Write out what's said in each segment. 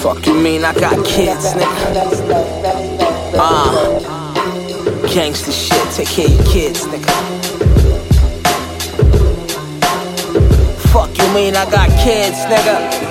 Fuck you mean I got kids, nigga? Gangsta shit, take care of your kids, nigga. Fuck you mean I got kids, nigga?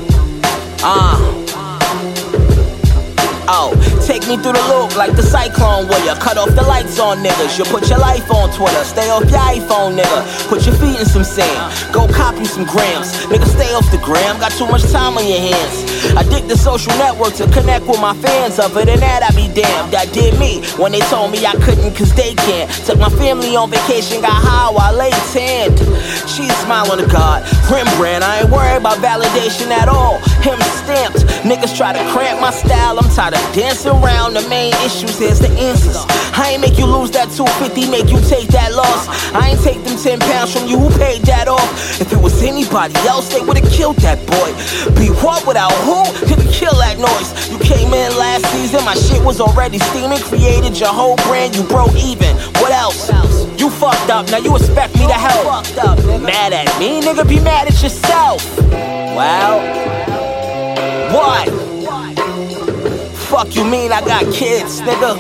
Oh, take me through the loop like the cyclone warrior. Cut off the lights on niggas. You put your life on Twitter. Stay off your iPhone, nigga. Put your feet in some sand. Go cop you some grams. Nigga, stay off the gram. Got too much time on your hands. I dig the social network to connect with my fans. Other than that, I be damned. That did me when they told me I couldn't cause they can't. Took my family on vacation, got high while lay tanned. Cheese smile on the God. Rembrandt, I ain't worried about validation at all. Him stamped. Niggas try to cramp my style. I'm tired of dancing around the main issues. Here's the answers. I ain't make you lose that 250, make you take that loss. I ain't take them 10 pounds from you, who paid that off? If it was anybody else, they would've killed that boy. Be what without who? Couldn't kill that noise. You came in last season, my shit was already steaming. Created your whole brand, you broke even. What else? You fucked up, now you expect me to help. Mad at me, nigga, be mad at yourself. Well, what? Fuck you mean I got kids, nigga?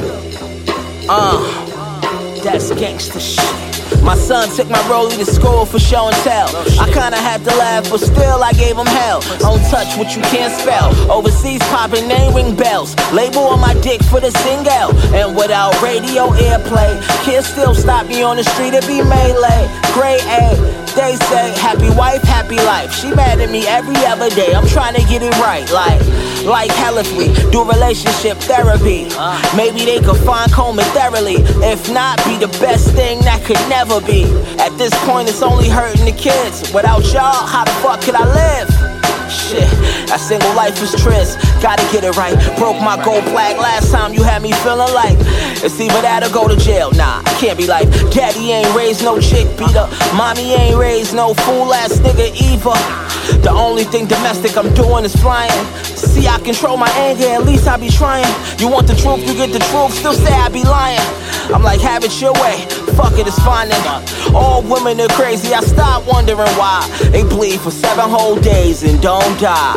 That's gangsta shit. My son took my rollie to school for show and tell. I kinda had to laugh, but still I gave him hell. Don't touch what you can't spell. Overseas popping name ring bells. Label on my dick for the single. And without radio airplay, kids still stop me on the street and be melee. Grade A, they say happy wife, happy life. She mad at me every other day. I'm trying to get it right, like hell if we do relationship therapy. Maybe they could find Coleman thoroughly. If not, be the best thing that could never be. At this point, it's only hurting the kids. Without y'all, how the fuck could I live? Shit, that single life is tryst. Gotta get it right. Broke my gold plaque last time you had me feeling like it's either that or go to jail. Nah, can't be like daddy ain't raised no chick beater. Mommy ain't raised no fool ass nigga either. The only thing domestic I'm doing is flying. See, I control my anger, at least I be trying. You want the truth, you get the truth, still say I be lying. I'm like, have it your way, fuck it, it's fine then. All women are crazy, I stop wondering why they bleed for 7 whole days and don't die.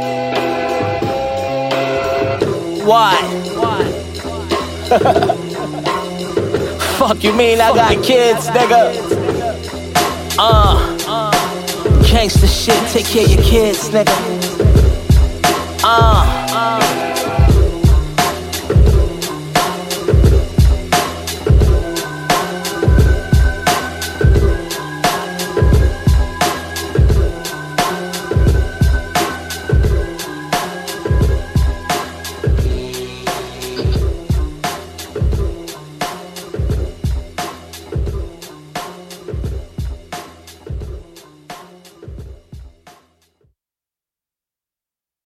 Why? Fuck you mean I got kids, nigga? Gangsta shit, take care of your kids, nigga.